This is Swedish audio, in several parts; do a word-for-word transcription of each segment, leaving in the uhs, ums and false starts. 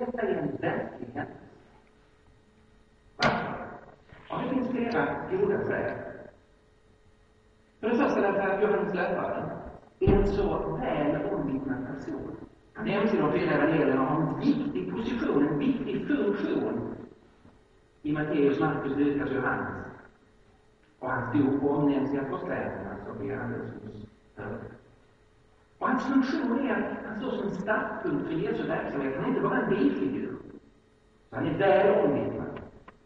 detta är en verklighet. Varför? Ja, det finns flera goda skäl. För det första därför att Johannes döparen är en så väl omvittnad person. Han nämns i de fyra evangelierna och har en viktig position, en viktig funktion i Matteus, Markus, Lukas och Johannes. Och hans dop omnämns i apostlagärningarna som vi alldeles nyss hörde. Och hans funktion är att han står som en startpunkt för Jesu verksamhet. Han är inte bara en bifigur. Han är väl omvittnad.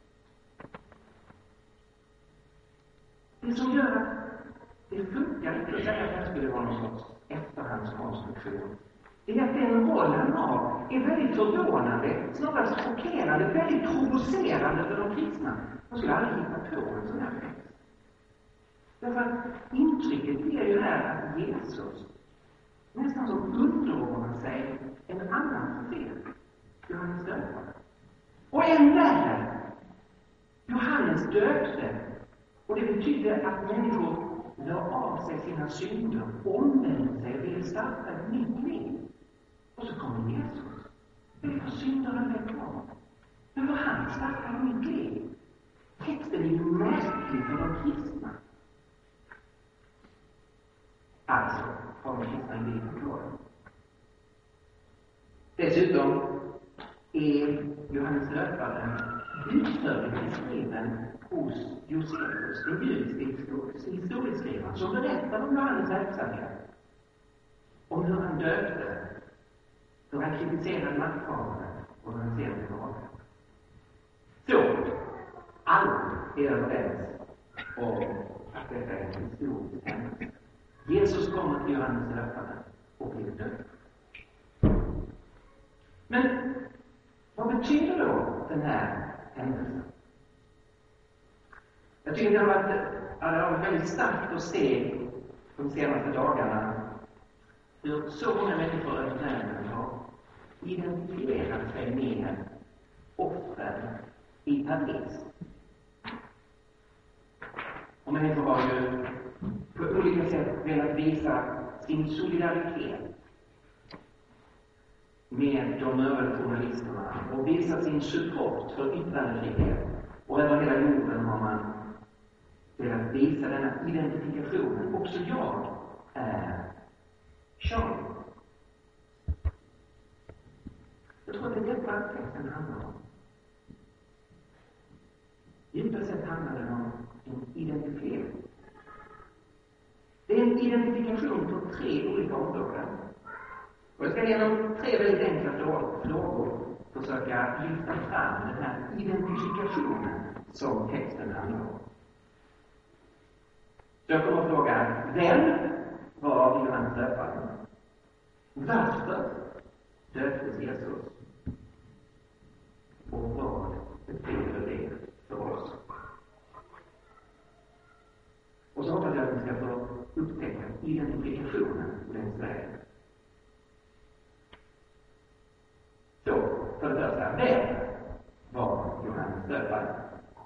Det som gör att det funkar inte att säga att det skulle vara någon sorts efterhandskonstruktion. Det är att den roll han har är väldigt förvånande, snarare chockerande, väldigt provocerande för de kristna. De skulle aldrig hitta på en sån här text. Därför att intrycket är ju här att Jesus nästan som underordnar sig en annan profet, Johannes döpare. Och än värre, Johannes döpte, och det betyder att människor la av sig sina synder, omvände sig och ville starta ett nytt liv. Och så kommer Jesus. Vilka synder han blev kvar? Men vad han startar ett nytt liv? Texten är ju märklig för de kristna. Alltså har de kristna en liv kvar. Dessutom är Johannes döparen utförligt beskriven hos Josefus, den judiska historieskrivaren, som berättar om Johannes verksamhet. Om hur han döpte, hur han kritiserade makthavare och hur han ser tillbaka. Så, alla är överens om att detta är en historisk händelse. Jesus kommer till Johannes döparen och blir döpt. Men vad betyder då den här händelsen? Jag tycker det har varit, ja, det har varit väldigt starkt att se de senaste dagarna hur så många människor över världen har identifierat sig med offren i Paris. Och människor har ju på olika sätt velat visa sin solidaritet med de mördade journalisterna och visa sin support för yttrandefrihet. Och över hela jorden har man velat visa denna identifikationen. Också jag är Charlie. Jag tror att det är detta texten handlar om. Djupare sett handlar det om en identifiering. Det är en identifikation på tre olika områden. Och jag ska genom tre väldigt enkla frågor försöka lyfta fram den här identifikationen som texten handlar om. Så jag kommer att fråga, vem var Johannes döparen? Varför döptes Jesus? Och vad betyder det för oss? Och så hoppas jag att vi ska få upptäcka identifikationen längs vägen. Så, för det första, vem var Johannes döparen?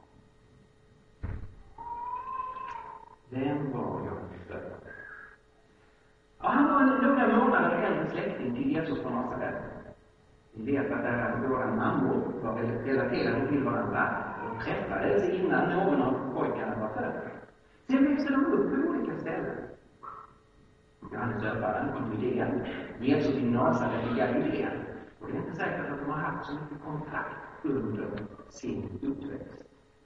Vem var Johannes döparen? Ja, han var en några månader äldre släkting till Jesus från Nasaret. Vi vet att där våra mammor var relaterade till varandra och träffades innan någon av pojkarna var född. Sen växte de upp på olika ställen. Johannes döparen kom till Judeen, Jesus i Nasaret i Galileen. Och det är inte säkert att de har haft så mycket kontakt under sin uppväxt.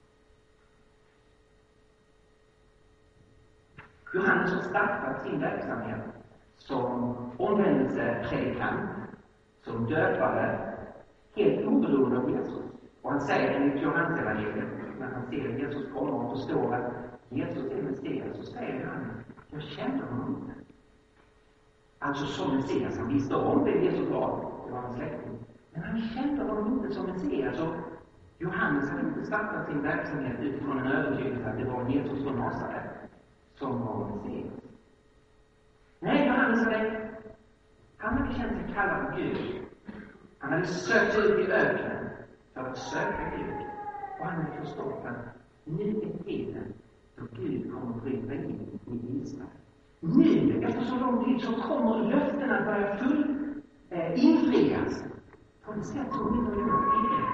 Johannes har startat sin verksamhet som omvändelsepredikant, som döpare, helt oberoende av Jesus. Och han säger enligt Johannes evangeliet, när han ser Jesus komma och förstår att Jesus är Messias, så säger han, jag kände honom inte. Alltså som Messias, han visste om det Jesus var, det var en släkting. Men han kände honom inte som Messias. Och Johannes hade inte startat sin verksamhet utifrån en övertygelse att det var Jesus från Nasaret som var Messias. Nej, Johannes hade, han hade känt sig kallad av Gud. Han hade sökt ut i öknen för att söka Gud. Och han hade förstått att nu är tiden då Gud kommer att bryta in i Israel. Nu, efter så lång tid, så kommer löftena att börja full eh, infrias. på ett sätt som inte har gjort tidigare.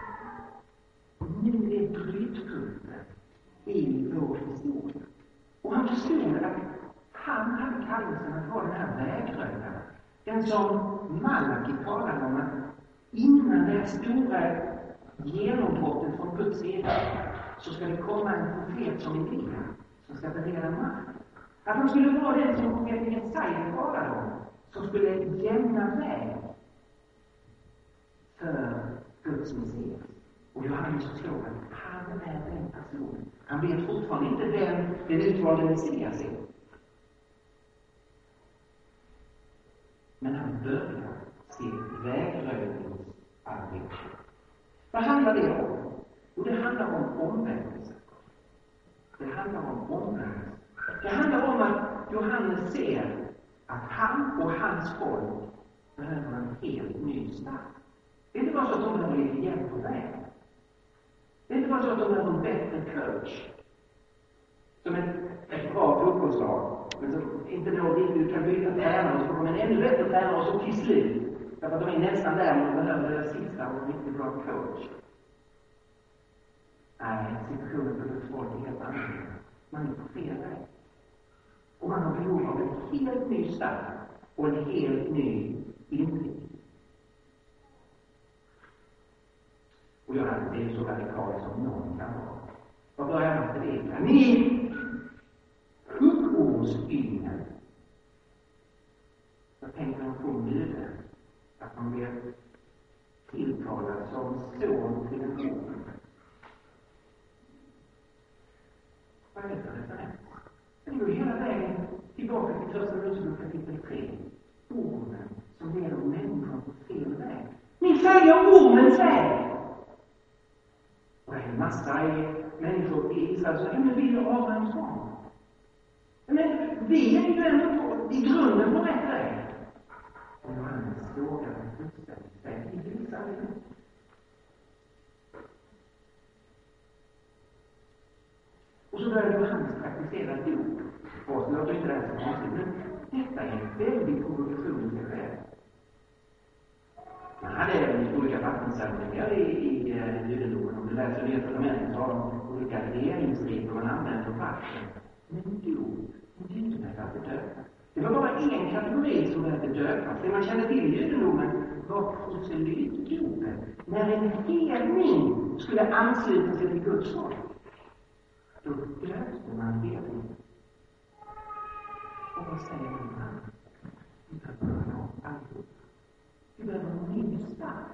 Nu är brytpunkten i vår historia. Och han förstod att han hade kallelsen att vara den här vägröjaren. Den som Malaki talade om, att innan det här stora genombrottet från Guds sida så ska det komma en profet som Elia som ska bereda mark. Att han skulle vara den som profeten Jesaja talade om, som skulle jämna väg för Guds Messias. Och Johannes förstår att han är den personen. Han vet fortfarande inte vem den utvalde Messias är. Men han börjar sitt vägröjningsarbete. Vad handlar det om? Jo, det handlar om omvändelse. Det handlar om omvändelse. Det handlar om att Johannes ser att han och hans folk behöver en helt ny start. Det är inte bara så att de behöver lite hjälp på vägen. Det är inte bara så att de behöver en bättre coach. Som ett, ett bra fotbollslag. Men så inte då du kan byta tränare och så kommer en ännu bättre tränare och så till slut. Därför att de är nästan där och behöver det sista och en riktigt bra coach. Nej, situationen för Guds folk är helt annorlunda. Man är på fel väg. Och man har behov av en helt ny start och en helt ny inriktning. Och jag hade det så radikalt som någon kan vara. Vad börjar man predika? Ni huggormsyngel. Jag tänker man får nöden att man blir tilltalad som son till en orm. Vad är det för referens? Det går hela vägen tillbaka till första Mosebok kapitel tre. Ormen som leder människan på fel väg. Ni följer ormens väg! Och det är en massa människor i Israel som säger, men vi är Abrahams barn. Men vi är ju ändå på, i grunden på rätt väg. Och Johannes frågar en fullständigt väg. Inte vissa allihop. Och så börjar Johannes praktisera dop. Och så låter inte det här så konstigt, men detta är en väldigt provokation i sig själv. Man hade även olika vattenceremonier i, i uh, judendomen. Om du läser Nya testamentet så har de olika reningsregler man använder för vatten. Men dop, det är inte för att döpa. Det var bara en kategori som behövde döpas. Det man kände till i judendomen var proselytdopen. När en hedning skulle ansluta sig till Guds folk, då döpte man hedningen. Och vad säger man? Vi behöver ha allihop. Vi behöver en ny start.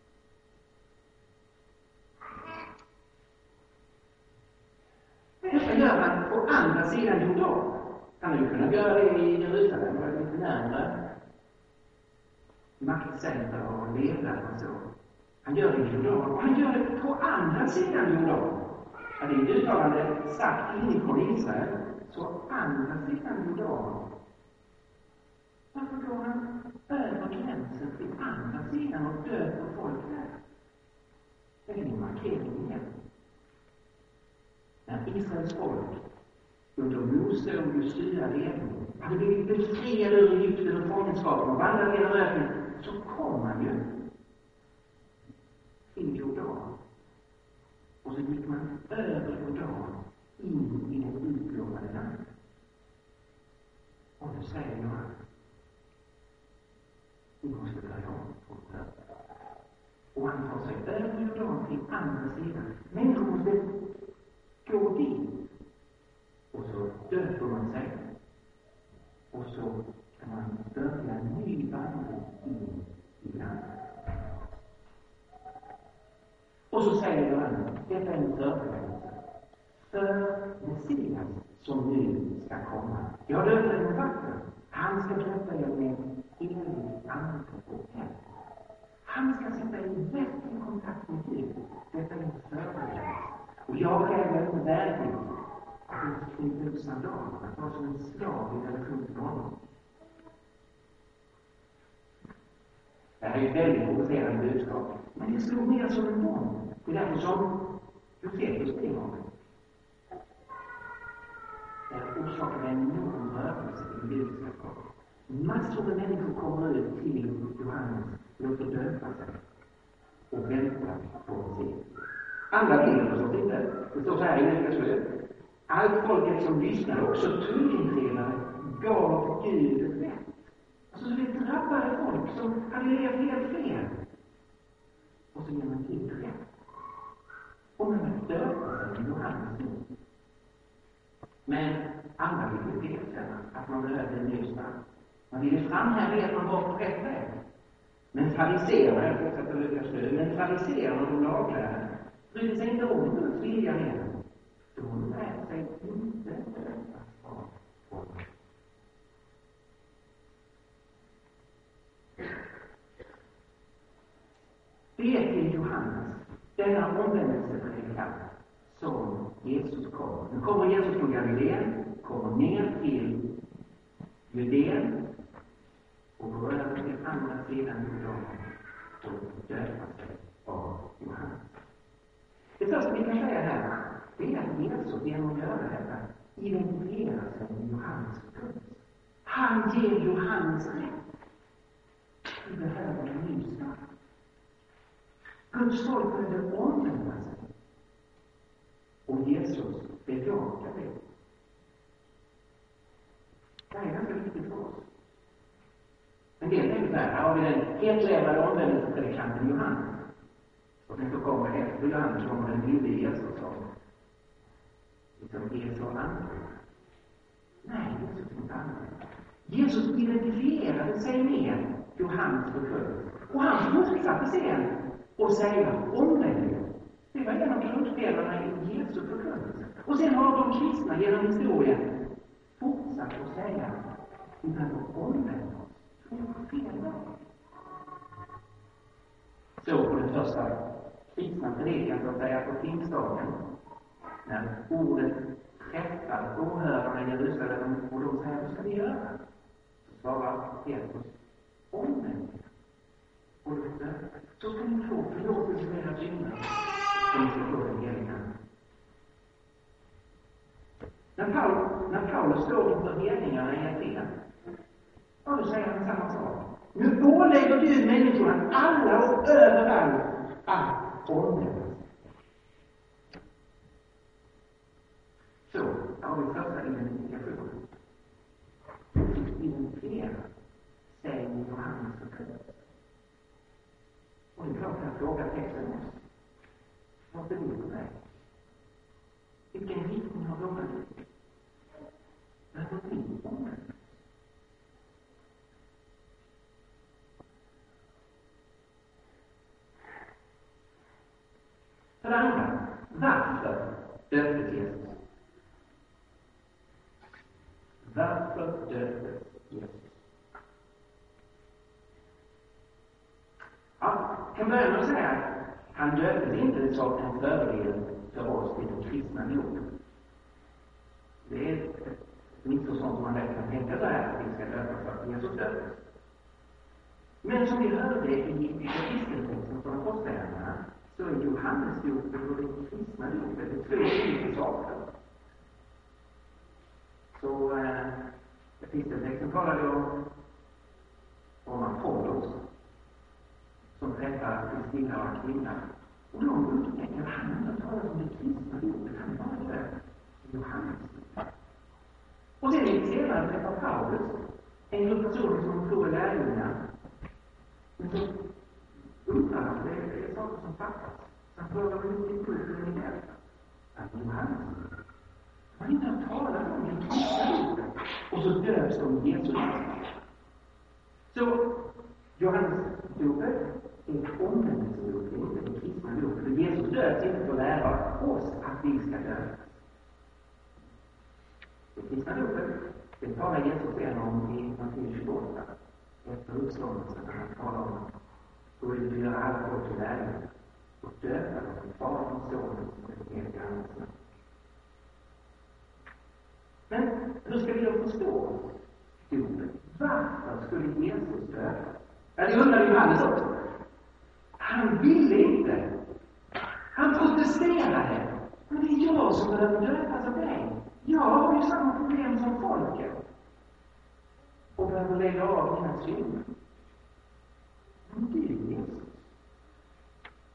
Detta gör man på andra sidan Jordan. Han hade ju kunnat göra det i Jerusalem, var lite närmare maktcenter och ledare och så. Han gör det i Jordan, och han gör det på andra sidan Jordan. Ja, det är ett uttalande sagt inifrån Israel, så andra sidan Jordan. Varför går han över gränsen till andra sidan och döper folk där? Det är en markering igen. När Israels folk under Mose och Josua ledning hade blivit befriade ur Egypten och fångenskapen och vandrade genom öknen, så kom man ju till Jordan. Och så gick man över Jordan in i det utlovade landet. Och nu säger jag att vi måste börja om på det. Och han tar sig över Jordan till andra sidan. Människor måste gå dit. Och så döper man sig. Och så kan man börja en ny vandring in i landet. Och så säger han, detta är en förberedelse för Messias som nu ska komma. Jag döper er med vatten. Han ska döpa er med helig ande och eld. Han ska sätta er i verklig kontakt med Gud. Detta är en förberedelse. Och jag själv är inte värdig att knyta upp sandalerna, att vara som en slav i relation till honom. Det här är ett väldigt provocerande budskap. Men det slår mer som en bomb. Det är därför som Josefus springer om det. Det orsakar en enorm rörelse i budskapet. Massor med människor kommer ut till Johannes, låter döpa sig. och väntar på att se. Andra vill förstås inte. Det står så här i nästa slut. Allt folket som lyssnade, också tullinträdare, gav Gud rätt. Alltså så det drabbade folk som hade levt helt fel. Och så ger man Gud rätt. Och man döpar sig i Johannes ord. Men andra vill inte erkänna att man behövde en ny start. Man ville framhäva att man var på rätt väg. Men fariséerna, jag fortsätter Lukas nu, men fariséerna och de laglärare brydde sig inte om Guds vilja med. De lät sig inte döpas av folk. Det är till Johannes, denna omvändelsepredikant, som Jesus kom. Nu kommer Jesus från Galileen, kommer ner till Judeen och går över till andra sidan Jordan och döpar sig av Johannes. Det första vi kan säga här, det är att Jesus genom att göra detta identifierar sig med Johannes förkunnelse. Han ger Johannes rätt. Vi behöver en ny start. Guds folk behöver omvända sig. Och Jesus bejakar det. Det är ganska viktigt för oss. En del tänker så här, här har vi den hetlevande omvändelsepredikanten Johannes. Och sen så kommer efter Johannes kommer den lille Jesus som liksom är så annorlunda. Nej, Jesus är inte annorlunda. Jesus identifierade sig med Johannes förkunnelse. Och han fortsatte sen och säga omvändelse. Det var en av grundpelarna i Jesu förkunnelse. Och sen har de kristna genom historien fortsatt att säga vi behöver omvända oss. Det är fel väg. Så på den första kristna predikan så att säga på pingstdagen, när ordet träffar åhörarna i Jerusalem och de säger vad ska vi göra? Så svarar Petrus omvänd. Och så ska ni få förlåtelse för era synder och ni ska få den heliga ande. När Paulus, när Paulus står inför hedningarna i Aten, och då säger han samma sak. Nu ålägger Gud människorna alla och överallt att omvända sig. Så, här har vi första identifikationen. Identifiera sig med Johannes förkunnelse. Och det är klart att fråga texten oss. Vart är vi på väg? Vilken riktning har de gått? Behöver vi omvända? För det andra, varför döptes Jesus? Varför döptes Jesus? Ja, jag kan börja med att säga att han döptes inte som en förebild för oss till de kristna nog. Det är ett missförstånd som man lätt kan tänka så här att vi ska döpa för att Jesus döptes. Men som vi hörde i kristentexten från apostlagärningarna så är Johannes dopet och det kristna dopet det två olika saker. Så eh, episteltexten talar ju om om Apollos som träffar Kristina och kvinna. Och de upptäcker att han inte talar om det kristna dopet, han bara gör Johannes. Och sen lite senare träffar Paulus en grupp personer som tror är lärjungar. Men så undrar han, det är, det är saker som fattas. Han frågar väl inte i kulturen i hjälp. Att Johannes, man inte har talat om det kristna dopet. Och så döps de Jesus. Så Johannes dopet är ett omvändelsedop, det är inte det kristna dopet. Jesus döps inte för att lära oss att vi ska döpas. Det kristna dopet, det talar Jesus igen om i Matteus tjugoåtta. Efter uppståndelsen när han talar om att då vill vi göra alla folk till lärare och döpa dem till Faderns, Sonens och den helige Andes namn. Men hur ska vi då förstå dopet? Varför skulle Jesus döpa? Ja, det undrar Johannes också. Han ville inte. Han protesterade. Men det är jag som behöver döpas av dig. Jag har ju samma problem som folket. Och behöver lägga av mina synder. Men du, Jesus,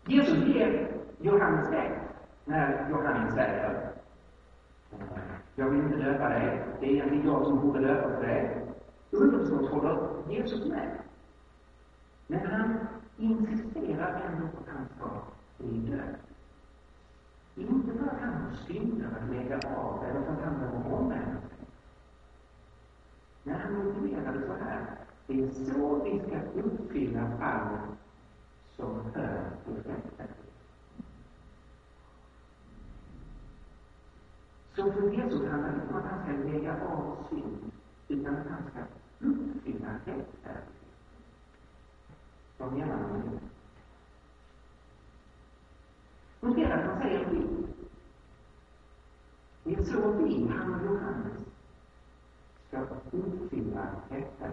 Jesus ger Johannes rätt när Johannes säger: jag vill inte döpa dig, det är egentligen jag som borde döpa för dig. Underförstått håller Jesus med. Men han insisterar ändå på att han ska bli död. Inte för att han har synder att lägga av eller för att han behöver omvända sig. När han motiverar det så här: det är så vi ska uppfylla allt som hör till rätten. Så för Jesus handlar det inte om att han ska lägga av synd, utan att han ska uppfylla rätten. Vad menar han med det? Notera att han säger vi. Det är så vi, han och Johannes, ska uppfylla rätten.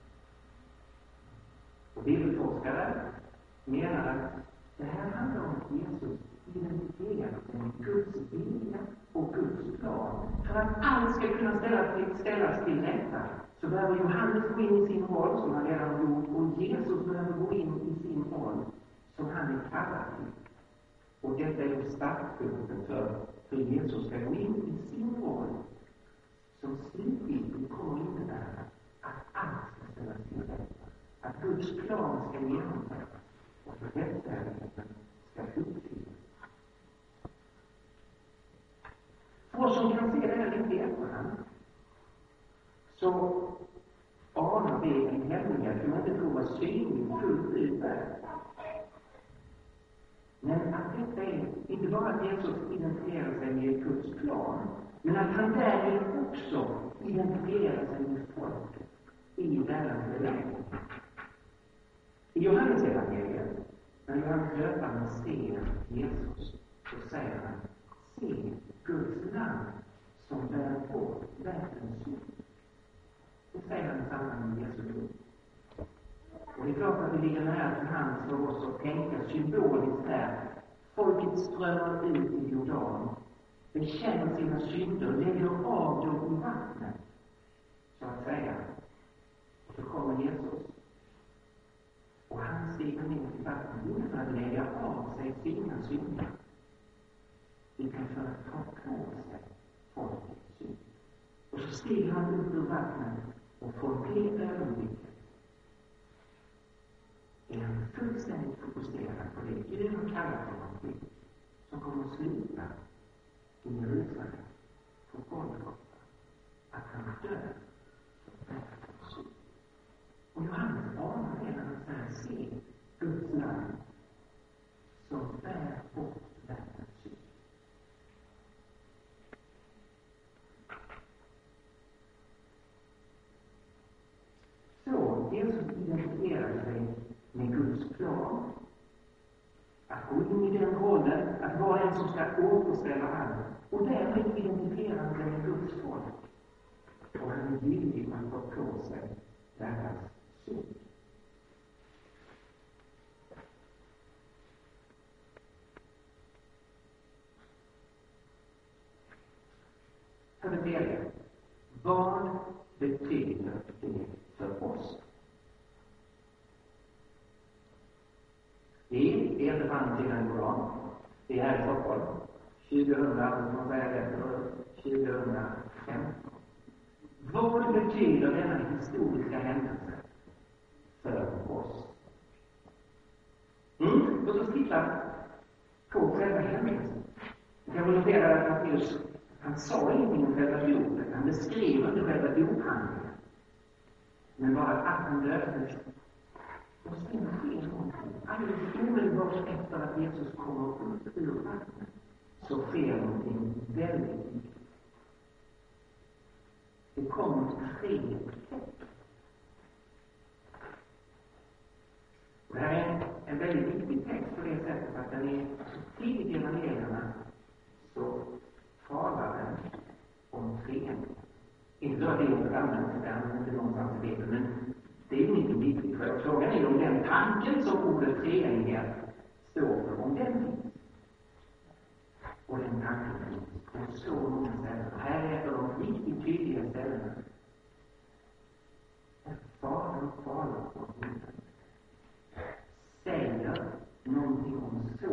Och bibelforskare menar att det här handlar om att Jesus identifierar med Guds vilja och Guds plan. För att allt ska kunna ställas till, ställas till rätta, så behöver Johannes gå in i sin roll som han redan har gjort, och Jesus behöver gå in i sin roll som han är kallad till. Och detta är startpunkten för hur Jesus ska gå in i sin roll, som slutligen kommer att innebära att allt ska ställas till rätta. Att Guds plan ska genomföras och att rättfärdigheten ska uppfyllas. För oss som kan se det här lite i efterhand, så anar vi en hemlighet som man inte tror var synlig fullt ut där. Men att detta är inte bara att Jesus identifierar sig med Guds plan, men att han därmed också identifierar sig med folket i deras belägring. I Johannes evangeliet, när Johannes döparen ser Jesus, så säger han: se Guds lam som bär bort världens synd. Det säger han i samband med Jesu dop. Och det är klart att det ligger nära till hands för oss att tänka symboliskt här. Folket strömmar ut i Jordan, bekänner sina synder, lägger av dem i vattnet, så att säga. Och så kommer Jesus. Och han stiger ner i vattnet, inte för att lägga av sig sina synder, utan för att ta på sig folkets synd. Och så stiger han ut ur vattnet, och får det ögonblicket är han fullständigt fokuserad på det Gud har kallat honom till, som kommer att sluta i Jerusalem på Golgata, att han dör för världens synd. Och Johannes anar det när han säger: se Guds lam som bär bort världens synd. Så Jesus identifierar sig med Guds plan, att gå in i den rollen, att vara en som ska återställa allt, och därmed identifiera sig med Guds folk. Och han är villig att ta på sig deras synd. För det tredje, vad betyder det för oss? Det är inte framtiden på dem. Det är här i Stockholm. tjugohundra, man säger det, tjugohundrafemton. Vad betyder denna historiska händelse för oss? Mm, låt oss titta på själva händelsen. Jag kan notera att Matteus, han sa ingenting om själva dopet. Han beskrev inte själva dophandlingen. Men bara att han döptes. Och sen sker någonting. Alldeles omedelbart efter att Jesus kommer upp ur vattnet, så sker någonting väldigt viktigt. Det kommer tre tecken. Det här är en, en väldigt viktig text på det sättet att den är så tidigt i evangelierna, så talar den om treenighet. Inte så att det är något annat, det är inte någonstans i Bibeln, men det är inte viktigt. För frågan är om den tanken som ordet treenighet står för, om den finns. Och den tanken finns på så många ställen. Här är de riktigt tydliga ställena. Fadern talar på himlen, säger någonting om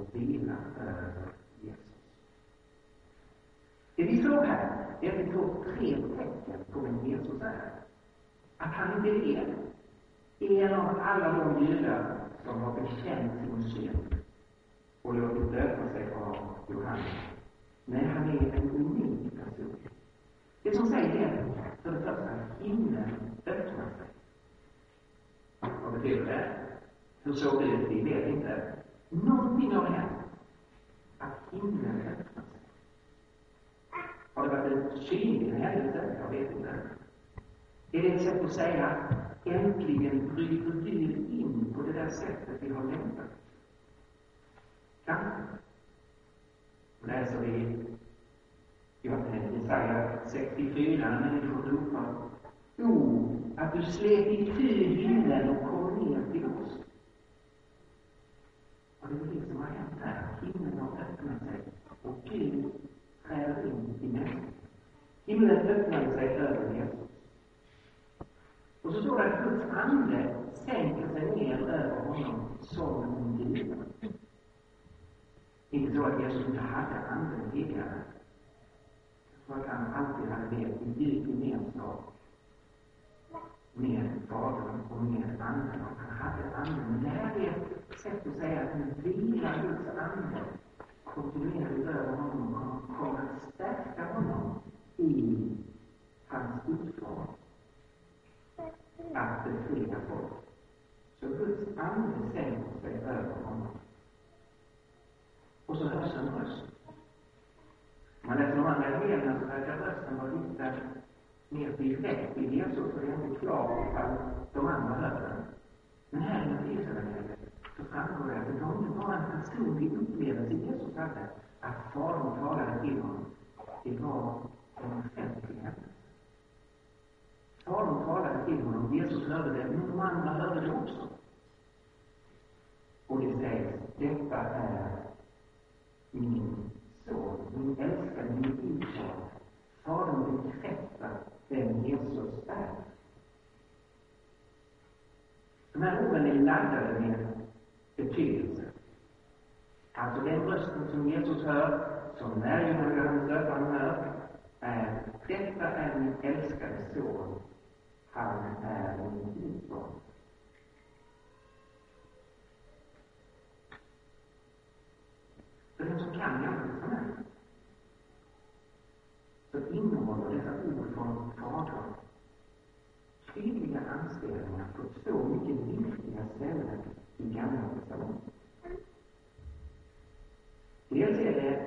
och vila över Jesus. Det vi tror här är att vi får tre tecken på vem Jesus är. Att han inte är en av alla de judar som har bekänt sin synd och låtit döpa sig av Johannes. Nej, han är en unik person. Det som säger är för det första att himlen öppnar sig. Vad betyder det? Hur såg det ut? Vi vet inte. Någonting har hänt. Att himlen öppnar sig. Har det varit en synlig händelse? Jag vet inte. Är det ett sätt att säga äntligen bryter Gud in på det där sättet vi har längtat? Kanske. Läser vi Jesaja sextiofyra när människor ropar: O, att du slet i ty himlen och kom ner till oss. Och det är det som har hänt här. Himlen har öppnat sig och Gud träder in i människan. Himlen öppnade sig över Jesus. Och så står det att Guds ande sänker sig ner över honom som en driva. Inte så att Jesus inte hade anden tidigare. Så att han alltid hade det i djup gemenskap med Fadern och med anden. Och han hade anden. Men det här är ett sätt att säga att en vila Guds ande kontinuerligt över honom och kommer att stärka honom i hans uppdrag att befria folk. Så Guds ande sänker sig över honom. Och så hörs en röst. Om man läser de andra evangelierna så verkar rösten vara riktad mer direkt till Jesus, och det är inte klart ifall de andra hör den. Men här i Matteusevangeliet så framgår det att det var inte bara en personlig upplevelse Jesus hade, att Fadern talade till honom. Det var en offentlig händelse. Fadern talade till honom, Jesus hörde det, men de andra hörde det också. Och det sägs: detta är min son, min älskade, min utvalde. Fadern bekräftar vem Jesus är. De här orden är laddade med betydelse. Alltså den rösten som Jesus hör, som när Johannes döparen hör, är: detta är min älskade son, han är min utvalde. För den som kan Gamla testamentet så innehåller dessa ord från Fadern tydliga anspelningar på två mycket viktiga ställen i Gamla testamentet. Dels är det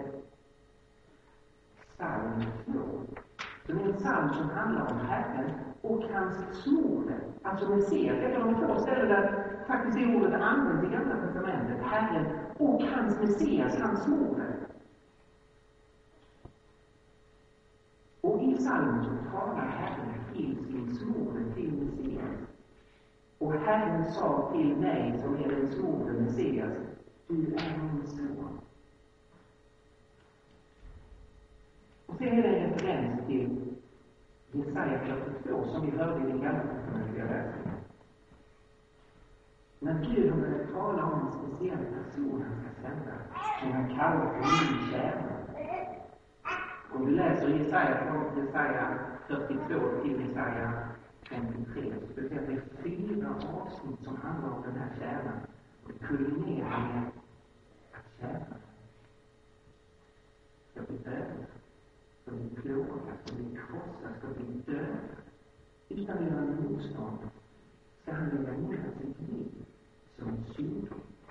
psalm två, som är en psalm som handlar om Herren och hans smorde, alltså Messias. Det är de två ställen där faktiskt är ordet används i Gamla testamentet: Herren och hans Messias, hans smorde. Och i psalmen så talar Herren till sin smorde, till Messias. Och Herren sa till mig, som är den smorde Messias: du är min son. Och sen är det en referens till Jesaja fyrtiotvå som vi hörde i den gamla testamentliga läsningen. När Gud har börjat tala om en speciell person han ska sända, som han kallar för min tjänare. Om du läser Jesaja från Jesaja fyrtiotvå till Jesaja femtiotre, så ska du se att det är fyra avsnitt som handlar om den här tjänaren. Och det kulminerar med att tjäna ska bli över, ska bli plågad, ska bli krossad, ska bli död. Utan att göra motstånd ska han lägga ner sitt liv som en synd.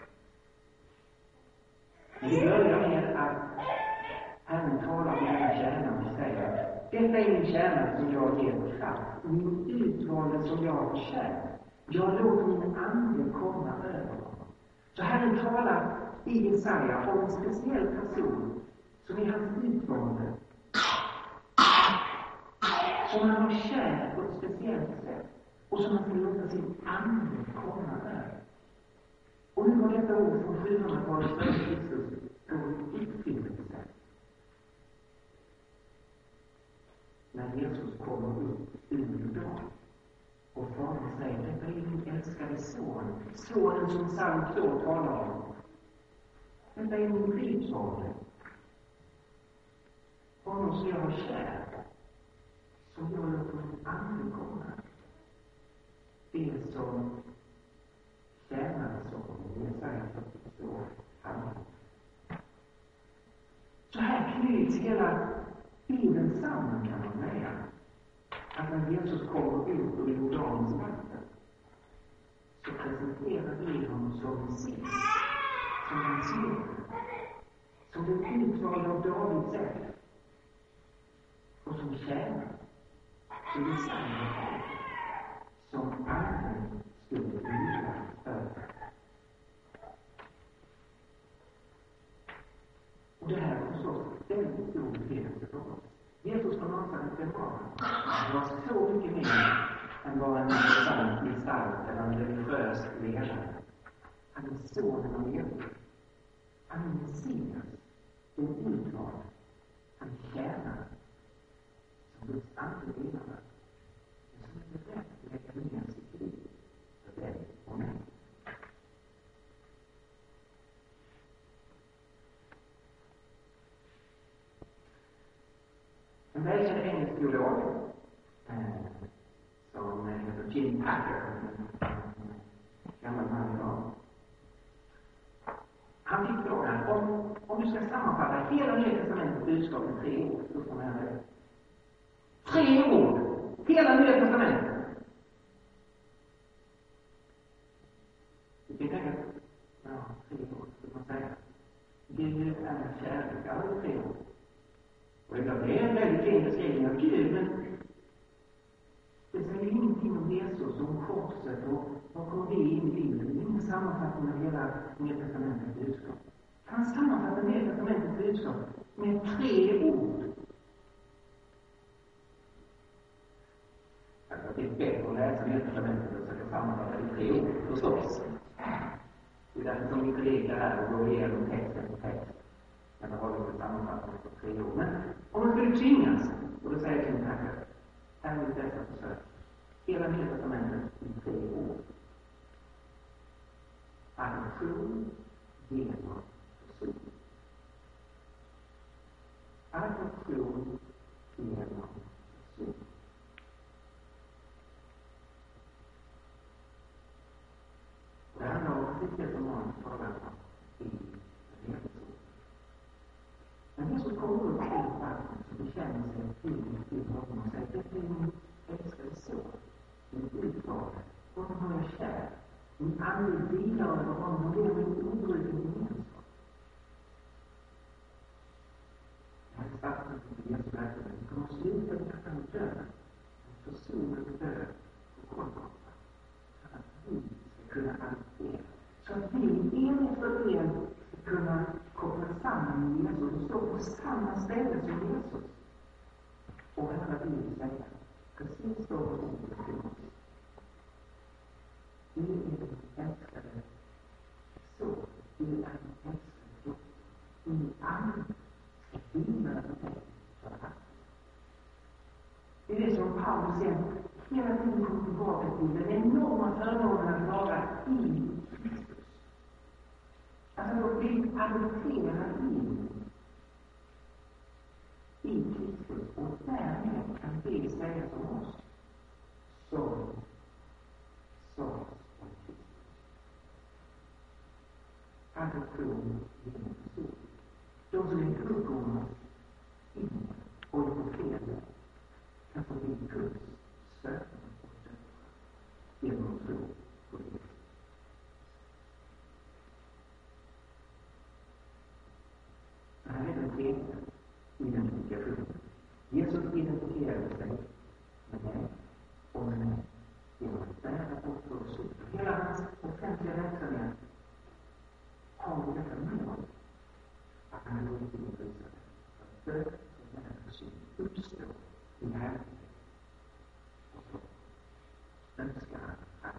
Vi börjar med att Herren talar med denna tjänare och säger: detta är min tjänare som jag ger kraft, min utvalde som jag har förtjänat. Jag låter min ande komma över honom. Så Herren talar i Jesaja om en speciell person som är hans utvalde, som han har tjänat på ett speciellt sätt och som han får låta sin ande komma över. Och nu har detta ord från sjuhundratalet före Kristus går i uppfyllelse. När Jesus kommer upp ur dag och Fadern säger: detta är min älskade son, sonen som psalm två talar om. Detta är min livsordning. Honom som jag har kär, som jag låter min ande komma. Det som tjänar som Jesaja fyrtiotvå handlar. Så här knyts hela bilden samman, kan man säga. Att när Jesus kommer ut ur Jordanens vatten, så presenterar vi honom som Messias, som hans son, som den utvalda av Davids ätt, och som tjänar, som Jesaja, som anden skulle vila över. Och det här är förstås väldigt stor betydelse för oss. Jesus från Nasaret var så mycket mer än bara en intressant gestalt eller en religiös ledare. Han är sonen av Jesus. Han är Messias, den utvalde. Han tjänar som Guds ande levande, men som är beredd att lägga ner sitt liv för dig och mig. En välkänd engelsk teolog eh, som heter Jim Packer, en gammal man idag. Han fick frågan, om, om du ska sammanfatta hela Nya testamentets budskap i tre ord, så ska man göra det. Tre ord! Hela Nya testamentet! Du kan tänka, ja, tre ord, så kan man säga. Gud är kärlek, alla tre ord. Och det är en väldigt fin beskrivning av Gud, men det säger ingenting om Jesus, om korset och vad kommer vi in i bilden. Det är ingen sammanfattning av hela Nya testamentets budskap. Han sammanfattar Nya testamentets budskap med tre ord. Alltså, det är bättre att läsa Nya testamentet och försöka sammanfatta i tre ord, förstås. Det är därför som vi predikar här och går igenom text efter text. Men det har lite sammanfattning på tre ord. Men om man skulle tvingas, och då säger jag till här, här är mitt bästa försök. Hela Nya testamentet i tre ord. Adoption genom försoning. Adoption genom försoning. Och det handlar om precis som man talar om i Efesierbrevet. Men Jesus kommer upp till vattnet så bekänner sig till till honom och säger, det är min älskade son, min utvalde, honom har jag kär. Min ande vilar över honom och lever i obruten gemenskap. Det här är starten till Jesu verksamhet. Det kommer att sluta med att han dör, en försonande död på Golgata, för att vi ska kunna adoptera. Så att vi en efter en ska kunna koppla samman med Jesus och stå på samma ställe som Jesus. Och höra Bibeln säga, precis så som det finns. Du är den älskade son, du är den älskade dotter. Min ande ska vila över dig för allt. Det är det som Paulus säger, hela tiden kommer tillbaka till den enorma förmånen att vara i Kristus. Alltså då blir adopterad in i Kristus och därmed kan det sägas om oss som sades om Kristus. Adoption genom försoning. De som är uppgångna in och adopterade kan få bli Guds söner och döttrar genom tro på Jesus. Det här är den tredje identifikationen. Jesus identifierade sig med mig och med mig genom att bära bort vår synd. Hela hans offentliga verksamhet har vi detta mål att han är långt invisad att död och bära synd uppstår i härlighet. Och så önskar han att